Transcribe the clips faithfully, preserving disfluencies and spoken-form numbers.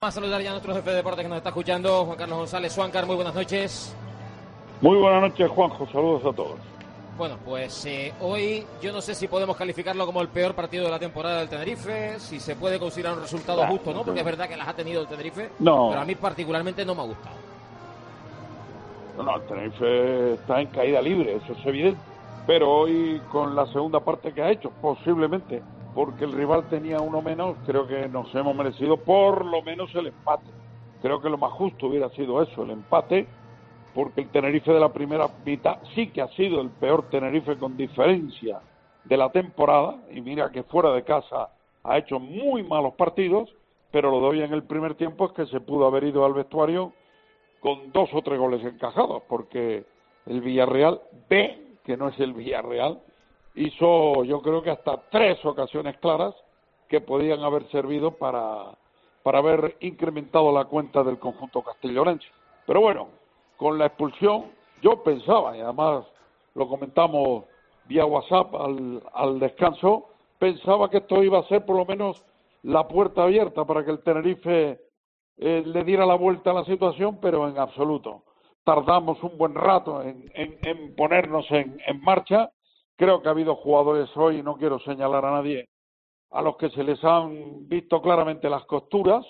Vamos a saludar ya a nuestro jefe de deporte que nos está escuchando, Juan Carlos González. Juancar, muy buenas noches. Muy buenas noches, Juanjo. Saludos a todos. Bueno, pues eh, hoy yo no sé si podemos calificarlo como el peor partido de la temporada del Tenerife, si se puede considerar un resultado nah, justo, ¿no? Porque es verdad que las ha tenido el Tenerife, no. pero a mí particularmente no me ha gustado. No, no, el Tenerife está en caída libre, eso es evidente. Pero hoy, con la segunda parte que ha hecho, posiblemente, porque el rival tenía uno menos, creo que nos hemos merecido por lo menos el empate. Creo que lo más justo hubiera sido eso, el empate, porque el Tenerife de la primera mitad sí que ha sido el peor Tenerife con diferencia de la temporada, y mira que fuera de casa ha hecho muy malos partidos, pero lo de hoy en el primer tiempo es que se pudo haber ido al vestuario con dos o tres goles encajados, porque el Villarreal B, que no es el Villarreal, hizo yo creo que hasta tres ocasiones claras que podían haber servido para, para haber incrementado la cuenta del conjunto castellonense. Pero bueno, con la expulsión, yo pensaba, y además lo comentamos vía WhatsApp al, al descanso, pensaba que esto iba a ser por lo menos la puerta abierta para que el Tenerife eh, le diera la vuelta a la situación, pero en absoluto. Tardamos un buen rato en, en, en ponernos en, en marcha. Creo que ha habido jugadores hoy, no quiero señalar a nadie, a los que se les han visto claramente las costuras.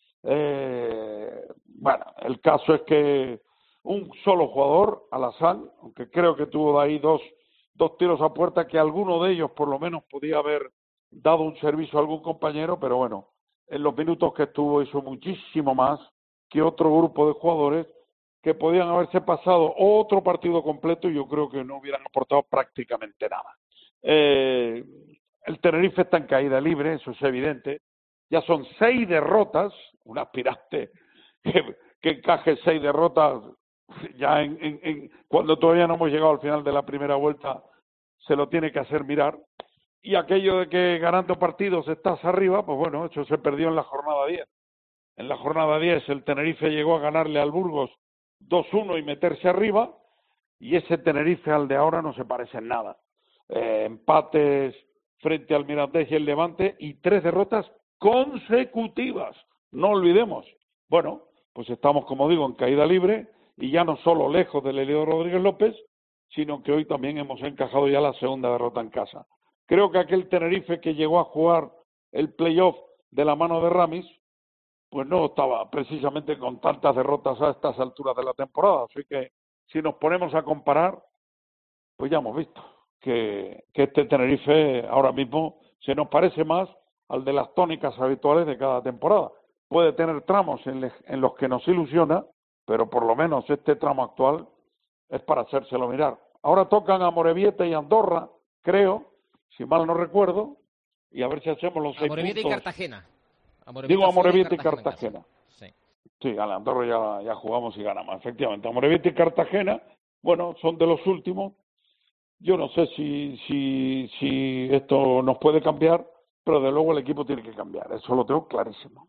Eh, bueno, el caso es que un solo jugador, Alassane, aunque creo que tuvo de ahí dos, dos tiros a puerta, que alguno de ellos por lo menos podía haber dado un servicio a algún compañero, pero bueno, en los minutos que estuvo hizo muchísimo más que otro grupo de jugadores que podían haberse pasado otro partido completo y yo creo que no hubieran aportado prácticamente nada. Eh, el Tenerife está en caída libre, eso es evidente. Ya son seis derrotas, un aspirante que, que encaje seis derrotas ya en, en, en, cuando todavía no hemos llegado al final de la primera vuelta, se lo tiene que hacer mirar. Y aquello de que ganando partidos estás arriba, pues bueno, eso se perdió en la jornada diez. En la jornada diez el Tenerife llegó a ganarle al Burgos dos uno y meterse arriba, y ese Tenerife al de ahora no se parece en nada. Eh, empates frente al Mirandés y el Levante y tres derrotas consecutivas, no olvidemos. Bueno, pues estamos, como digo, en caída libre y ya no solo lejos del Elío Rodríguez López, sino que hoy también hemos encajado ya la segunda derrota en casa. Creo que aquel Tenerife que llegó a jugar el playoff de la mano de Ramis, pues no estaba precisamente con tantas derrotas a estas alturas de la temporada. Así que si nos ponemos a comparar, pues ya hemos visto que, que este Tenerife ahora mismo se nos parece más al de las tónicas habituales de cada temporada. Puede tener tramos en, le, en los que nos ilusiona, pero por lo menos este tramo actual es para hacérselo mirar. Ahora tocan a Amorebieta y Andorra, creo, si mal no recuerdo, y a ver si hacemos los seis Amorebieta puntos. y Cartagena. Amorebieta Digo Amorebieta y Cartagena. Cartagena. Sí, sí a Andorra ya, ya jugamos y ganamos, efectivamente. Amorebieta y Cartagena, bueno, son de los últimos. Yo no sé si, si, si esto nos puede cambiar, pero de luego el equipo tiene que cambiar, eso lo tengo clarísimo.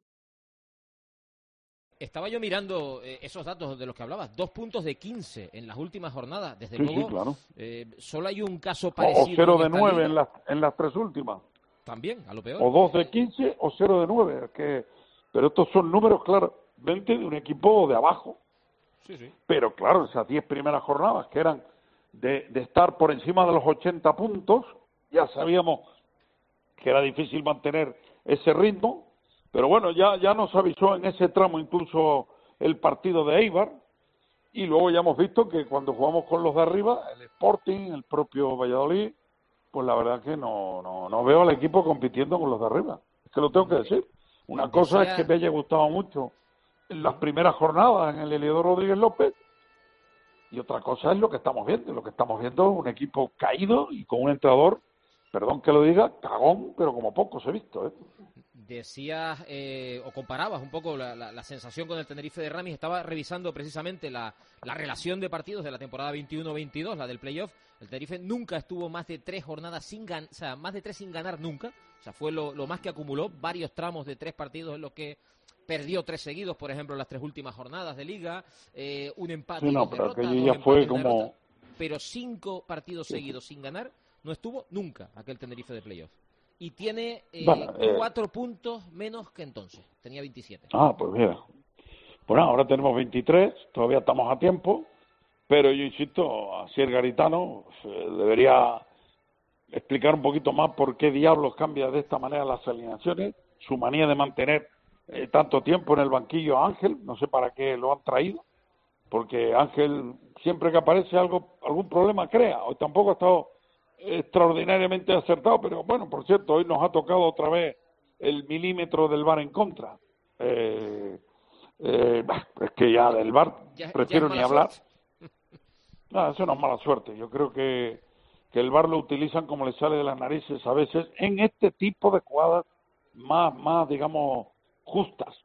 Estaba yo mirando eh, esos datos de los que hablabas, dos puntos de quince en las últimas jornadas. Desde sí, luego, sí, claro. eh, solo hay un caso parecido. O cero de en nueve en las, en las tres últimas. También, a lo peor. O dos de quince o cero de nueve. Que, pero estos son números claramente de un equipo de abajo. Sí, sí. Pero claro, esas diez primeras jornadas que eran de, de estar por encima de los ochenta puntos, ya sabíamos que era difícil mantener ese ritmo. Pero bueno, ya, ya nos avisó en ese tramo incluso el partido de Eibar, y luego ya hemos visto que cuando jugamos con los de arriba, el Sporting, el propio Valladolid, pues la verdad que no, no, no veo al equipo compitiendo con los de arriba. Es que lo tengo que decir. Una cosa es que me haya gustado mucho en las primeras jornadas en el Elío Rodríguez López, y otra cosa es lo que estamos viendo. Lo que estamos viendo es un equipo caído y con un entrenador, perdón que lo diga, cagón, pero como pocos he visto, ¿eh? Decías eh, o comparabas un poco la, la, la sensación con el Tenerife de Ramis. Estaba revisando precisamente la, la relación de partidos de la temporada veintiuno veintidós, la del playoff. El Tenerife nunca estuvo más de tres jornadas sin ganar, o sea, más de tres sin ganar nunca. O sea, fue lo, lo más que acumuló, varios tramos de tres partidos en los que perdió tres seguidos, por ejemplo, las tres últimas jornadas de Liga, eh, un empate sí, y no, dos pero derrotas, aquello dos ya fue empates, como... derrotas, pero cinco partidos sí, seguidos sin ganar no estuvo nunca aquel Tenerife de playoff. y tiene eh, bueno, eh, cuatro puntos menos que entonces. Tenía veintisiete. Ah, pues mira. Bueno, ahora tenemos veintitrés, todavía estamos a tiempo, pero yo insisto, así el Garitano eh, debería explicar un poquito más por qué diablos cambia de esta manera las alineaciones, su manía de mantener eh, tanto tiempo en el banquillo a Ángel, no sé para qué lo han traído, porque Ángel siempre que aparece algo, algún problema crea, hoy tampoco ha estado extraordinariamente acertado, pero bueno, por cierto, hoy nos ha tocado otra vez el milímetro del V A R en contra. Eh, eh, es que ya del V A R Ya, prefiero ya ni hablar. suerte. No, eso no es mala suerte. Yo creo que, que el V A R lo utilizan como le sale de las narices a veces en este tipo de jugadas más, más digamos, justas.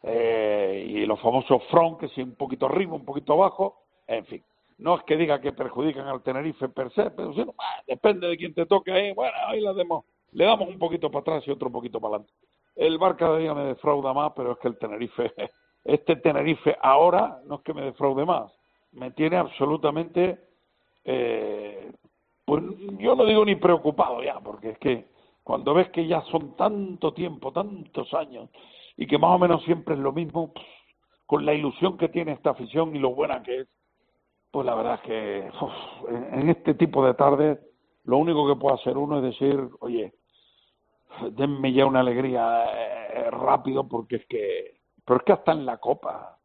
Eh, y los famosos front, que si un poquito arriba, un poquito abajo, en fin. No es que diga que perjudican al Tenerife per se, pero si no, bah, depende de quién te toque ahí. Bueno, ahí la demos, le damos un poquito para atrás y otro un poquito para adelante. El V A R cada día me defrauda más, pero es que el Tenerife, este Tenerife ahora no es que me defraude más, me tiene absolutamente, eh, pues yo no digo ni preocupado ya, porque es que cuando ves que ya son tanto tiempo, tantos años, y que más o menos siempre es lo mismo, pues, con la ilusión que tiene esta afición y lo buena que es, pues la verdad es que uf, en este tipo de tardes lo único que puede hacer uno es decir, oye, denme ya una alegría eh, rápido, porque es que, pero es que hasta en la Copa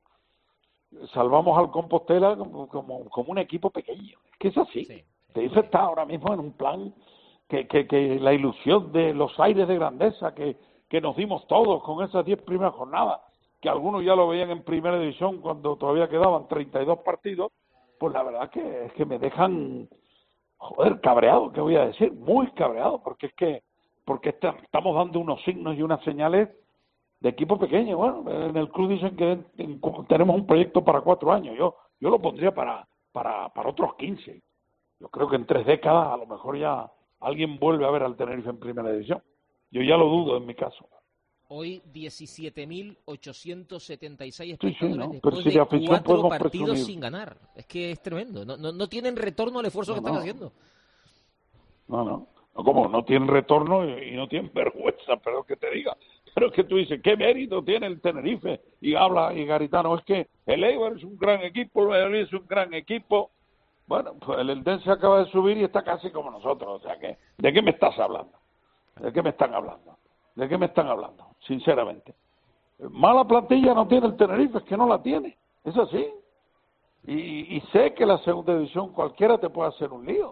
salvamos al Compostela como, como, como un equipo pequeño, es que es así. Sí, Tenerife sí. está ahora mismo en un plan que, que, que la ilusión de los aires de grandeza que, que nos dimos todos con esas diez primeras jornadas, que algunos ya lo veían en primera división cuando todavía quedaban treinta y dos partidos, pues la verdad que es que me dejan, joder, cabreado, ¿qué voy a decir? Muy cabreado, porque es que porque está, estamos dando unos signos y unas señales de equipo pequeño. Bueno, en el club dicen que en, en, tenemos un proyecto para cuatro años, yo yo lo pondría para, para, para otros quince. Yo creo que en tres décadas a lo mejor ya alguien vuelve a ver al Tenerife en primera división. Yo ya lo dudo en mi caso. Hoy diecisiete mil ochocientos setenta y seis Sí, sí, espectadores ¿no? Pero después si de de afición cuatro podemos partidos presumir. sin ganar. Es que es tremendo. No, no, no tienen retorno al esfuerzo No, que están no, haciendo. no, no. No, como no tienen retorno y, y no tienen vergüenza, pero que te diga. Pero es que tú dices, ¿qué mérito tiene el Tenerife? Y habla, y Garitano, es que el Eibar es un gran equipo, el Valladolid es un gran equipo. Bueno, pues el Eldense acaba de subir y está casi como nosotros. O sea, que ¿de qué me estás hablando? ¿De qué me están hablando? ¿De qué me están hablando? Sinceramente. Mala plantilla no tiene el Tenerife, es que no la tiene. Es así. Y, y sé que la segunda división cualquiera te puede hacer un lío.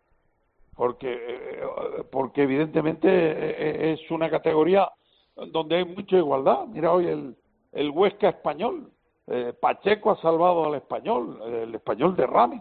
Porque, porque evidentemente es una categoría donde hay mucha igualdad. Mira hoy el, el Huesca Español. Eh, Pacheco ha salvado al Español, el Español de Ramis.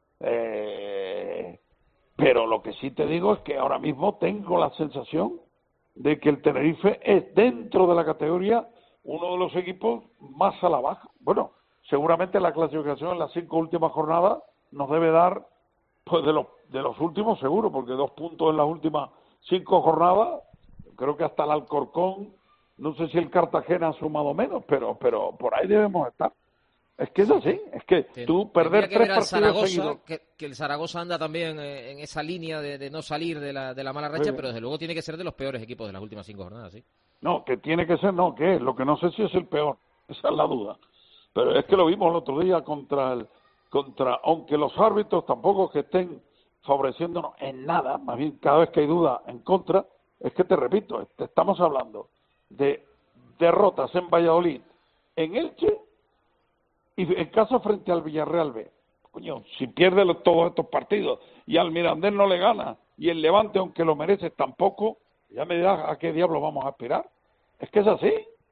Eh, pero lo que sí te digo es que ahora mismo tengo la sensación de que el Tenerife es, dentro de la categoría, uno de los equipos más a la baja. Bueno, seguramente la clasificación en las cinco últimas jornadas nos debe dar, pues de los, de los últimos seguro, porque dos puntos en las últimas cinco jornadas, creo que hasta el Alcorcón, no sé si el Cartagena ha sumado menos, pero, pero por ahí debemos estar. Es que es así, es que Ten, tú perder tres partidos Zaragoza, seguidos. Que, que el Zaragoza anda también eh, en esa línea de, de no salir de la, de la mala racha, pero desde luego tiene que ser de los peores equipos de las últimas cinco jornadas, ¿sí? No, que tiene que ser, no, que es, lo que no sé si es el peor, esa es la duda. Pero es que lo vimos el otro día contra el, contra, aunque los árbitros tampoco que estén favoreciéndonos en nada, más bien cada vez que hay duda en contra, es que te repito, te estamos hablando de derrotas en Valladolid, en Elche, y en caso frente al Villarreal B. Coño, si pierde los, todos estos partidos y al Mirandés no le gana y el Levante, aunque lo merece, tampoco, ya me dirás a qué diablo vamos a aspirar. Es que es así.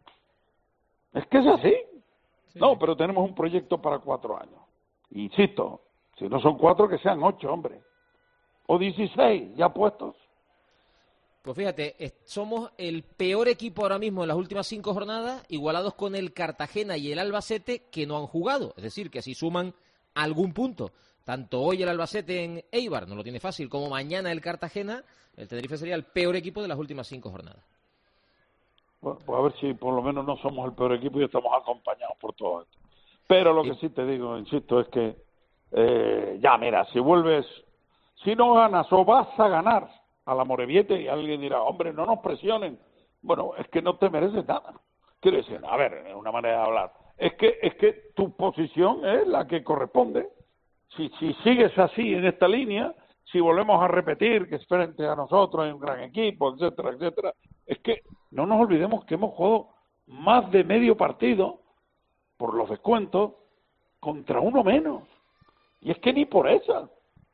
Es que es así. Sí, no, sí. pero tenemos un proyecto para cuatro años. Insisto, si no son cuatro, que sean ocho, hombre. O dieciséis, ya puestos. Pues fíjate, es, somos el peor equipo ahora mismo en las últimas cinco jornadas, igualados con el Cartagena y el Albacete, que no han jugado. Es decir, que si suman algún punto, tanto hoy el Albacete en Eibar, no lo tiene fácil, como mañana el Cartagena, el Tenerife sería el peor equipo de las últimas cinco jornadas. Bueno, pues a ver si por lo menos no somos el peor equipo y estamos acompañados por todo esto. Pero lo que sí te digo, insisto, es que eh, ya, mira, si vuelves, si no ganas o vas a ganar, a la Morevieta y alguien dirá, hombre, no nos presionen. Bueno, es que no te mereces nada. Quiero decir, a ver, es una manera de hablar. Es que es que tu posición es la que corresponde. Si, si sigues así en esta línea, si volvemos a repetir que es frente a nosotros hay un gran equipo, etcétera, etcétera, es que no nos olvidemos que hemos jugado más de medio partido, por los descuentos, contra uno menos. Y es que ni por esa.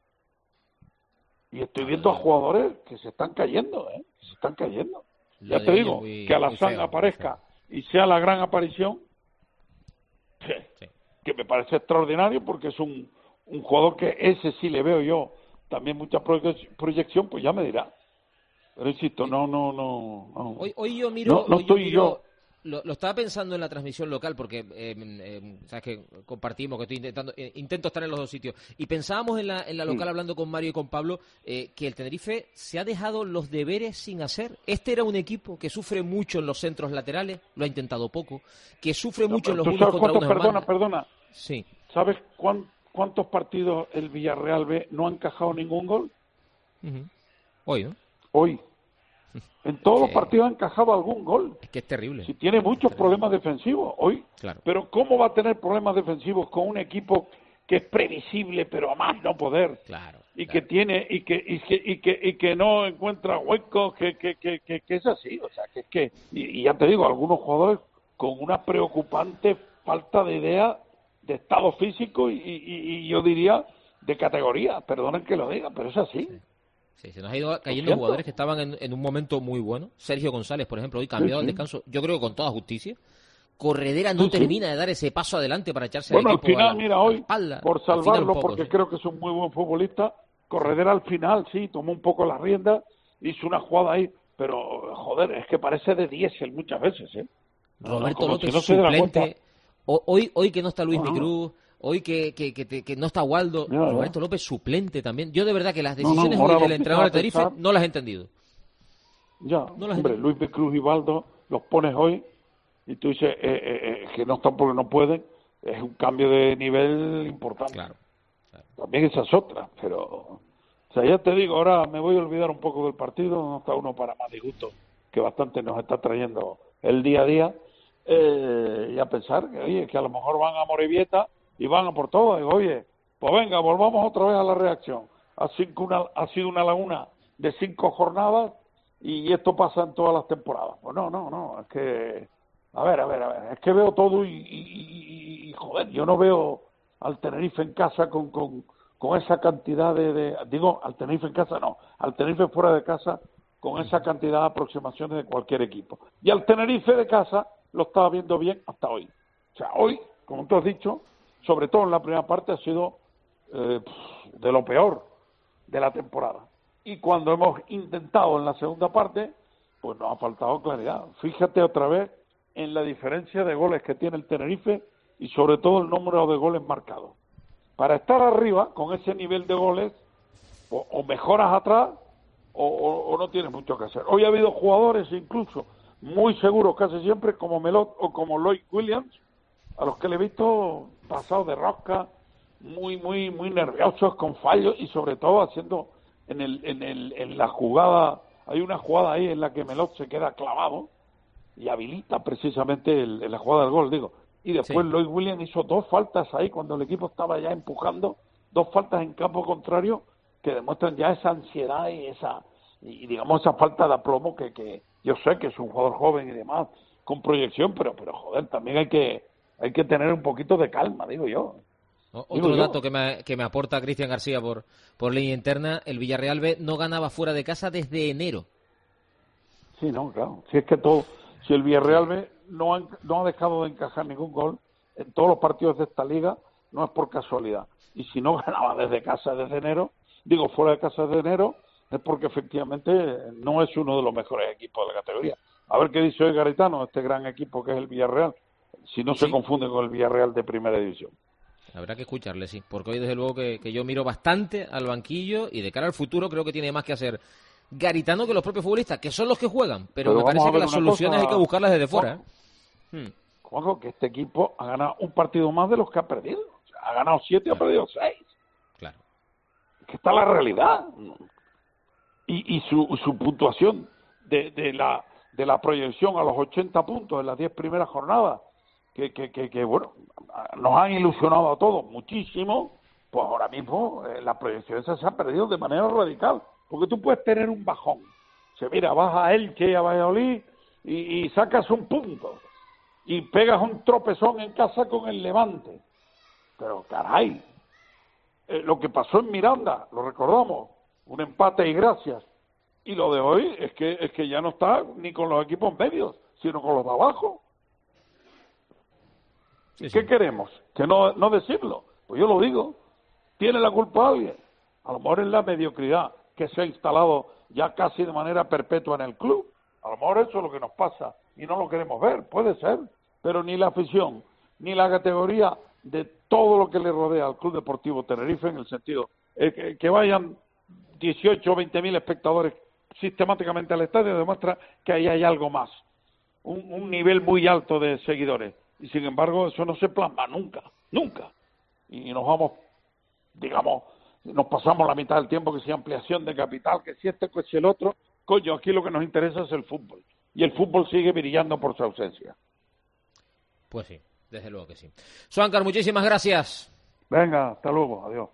Y estoy viendo a jugadores que se están cayendo, ¿eh? Se están cayendo. Lo Ya te digo, muy, que Alassane aparezca y sea la gran aparición, sí, sí. que me parece extraordinario porque es un, un jugador que ese sí le veo yo también mucha proyección, pues ya me dirá. Pero insisto, no, no, no. no. Hoy, hoy yo miro, no, no hoy estoy yo, miro, yo. Lo, lo estaba pensando en la transmisión local porque eh, eh, sabes que compartimos, que estoy intentando eh, intento estar en los dos sitios y pensábamos en la en la local mm. hablando con Mario y con Pablo eh, que el Tenerife se ha dejado los deberes sin hacer. Este era un equipo que sufre mucho en los centros laterales, lo ha intentado poco, que sufre no, mucho en los unos contra cuántos, unos. Perdona, perdona. Sí. ¿Sabes cuán, cuántos partidos el Villarreal B no ha encajado ningún gol? Uh-huh. Hoy, ¿no? Hoy. En todos que... los partidos ha encajado algún gol. Es que es terrible. Si tiene muchos problemas defensivos hoy. Claro. Pero ¿cómo va a tener problemas defensivos con un equipo que es previsible, pero a más no poder? Claro. Y claro. que tiene y que y que y que, y que no encuentra huecos, que que, que que que es así, o sea, que es que y, y ya te digo, algunos jugadores con una preocupante falta de idea de estado físico y, y, y yo diría de categoría, perdonen que lo diga, pero es así. Sí. Sí, se nos ha ido cayendo jugadores que estaban en, en un momento muy bueno. Sergio González, por ejemplo, hoy cambiado sí, sí. al descanso, yo creo que con toda justicia. Corredera no sí, termina sí. de dar ese paso adelante para echarse bueno, al equipo al final, a la, mira, hoy, espalda, por salvarlo, poco, porque sí. creo que es un muy buen futbolista, Corredera al final, sí, tomó un poco la rienda, hizo una jugada ahí, pero, joder, es que parece de diésel muchas veces, ¿eh? Roberto no, López, si no suplente, hoy, hoy que no está Luis Micruz, hoy que, que, que, que no está Waldo, ya, ya. Roberto López suplente también. Yo de verdad que las decisiones no, no, hoy del entrenador de Tenerife no las he entendido. Ya, no las hombre, he Luis Micruz y Waldo los pones hoy y tú dices eh, eh, eh, que no están porque no pueden, es un cambio de nivel importante. Claro, claro. También esas otras, pero... O sea, ya te digo, ahora me voy a olvidar un poco del partido, no está uno para más disgusto, que bastante nos está trayendo el día a día, eh, y a pensar que, oye, que a lo mejor van a Morevieta y van a por todo. Digo, oye, pues venga, volvamos otra vez a la reacción. Ha sido una, ha sido una laguna de cinco jornadas y esto pasa en todas las temporadas. Pues no, no, no, es que... A ver, a ver, a ver, es que veo todo y, y, y, y joder, yo no veo al Tenerife en casa con, con, con esa cantidad de, de... Digo, al Tenerife en casa no, al Tenerife fuera de casa con esa cantidad de aproximaciones de cualquier equipo. Y al Tenerife de casa lo estaba viendo bien hasta hoy. O sea, hoy, como tú has dicho, sobre todo en la primera parte, ha sido eh, de lo peor de la temporada. Y cuando hemos intentado en la segunda parte, pues nos ha faltado claridad. Fíjate otra vez en la diferencia de goles que tiene el Tenerife y sobre todo el número de goles marcados. Para estar arriba con ese nivel de goles, o, o mejoras atrás o, o, o no tienes mucho que hacer. Hoy ha habido jugadores incluso muy seguros casi siempre como Melot o como Lloyd Williams, a los que le he visto pasados de rosca, muy muy muy nerviosos, con fallos y sobre todo haciendo en el en el en la jugada, hay una jugada ahí en la que Melot se queda clavado y habilita precisamente el, el la jugada del gol, digo. Y después sí. Lloyd Williams hizo dos faltas ahí cuando el equipo estaba ya empujando, dos faltas en campo contrario que demuestran ya esa ansiedad y esa y digamos esa falta de aplomo que, que yo sé que es un jugador joven y demás, con proyección, pero pero joder, también hay que hay que tener un poquito de calma, digo yo. O, digo otro yo. dato que me, que me aporta Cristian García por, por línea interna, el Villarreal B no ganaba fuera de casa desde enero. Sí, no, claro. Si es que todo, si el Villarreal B no ha, no ha dejado de encajar ningún gol en todos los partidos de esta liga, no es por casualidad. Y si no ganaba desde casa desde enero, digo fuera de casa desde enero, es porque efectivamente no es uno de los mejores equipos de la categoría. A ver qué dice hoy Garitano, este gran equipo que es el Villarreal, si no sí. se confunde con el Villarreal de Primera División. Habrá que escucharle, sí, porque hoy desde luego que, que yo miro bastante al banquillo y de cara al futuro creo que tiene más que hacer Garitano que los propios futbolistas, que son los que juegan, pero, pero me parece que las soluciones cosa, hay que buscarlas desde fuera. Juanjo, ¿eh? Juanjo, que este equipo ha ganado un partido más de los que ha perdido. O sea, ha ganado siete y claro. ha perdido seis. Claro. Que está la realidad. y, y su, su puntuación de, de la de la proyección a los ochenta puntos en las diez primeras jornadas, que, que, que, que bueno, nos han ilusionado a todos muchísimo, pues ahora mismo eh, la proyección esa se ha perdido de manera radical, porque tú puedes tener un bajón, se mira, vas a Elche y a Valladolid y, y sacas un punto, y pegas un tropezón en casa con el Levante, pero caray, eh, lo que pasó en Miranda, lo recordamos, un empate y gracias. Y lo de hoy es que es que ya no está ni con los equipos medios, sino con los de abajo. Sí, ¿Qué sí. queremos? ¿Que no, no decirlo? Pues yo lo digo. ¿Tiene la culpa alguien? A lo mejor es la mediocridad que se ha instalado ya casi de manera perpetua en el club. A lo mejor eso es lo que nos pasa y no lo queremos ver, puede ser. Pero ni la afición, ni la categoría de todo lo que le rodea al Club Deportivo Tenerife, en el sentido eh, que, que vayan dieciocho o veinte mil espectadores sistemáticamente al estadio, demuestra que ahí hay algo más, un, un nivel muy alto de seguidores, y sin embargo eso no se plasma nunca, nunca, y nos vamos, digamos, nos pasamos la mitad del tiempo que si ampliación de capital, que si este, que si el otro, coño, aquí lo que nos interesa es el fútbol, y el fútbol sigue brillando por su ausencia. Pues sí, desde luego que sí. Suancar, muchísimas gracias. Venga, hasta luego, adiós.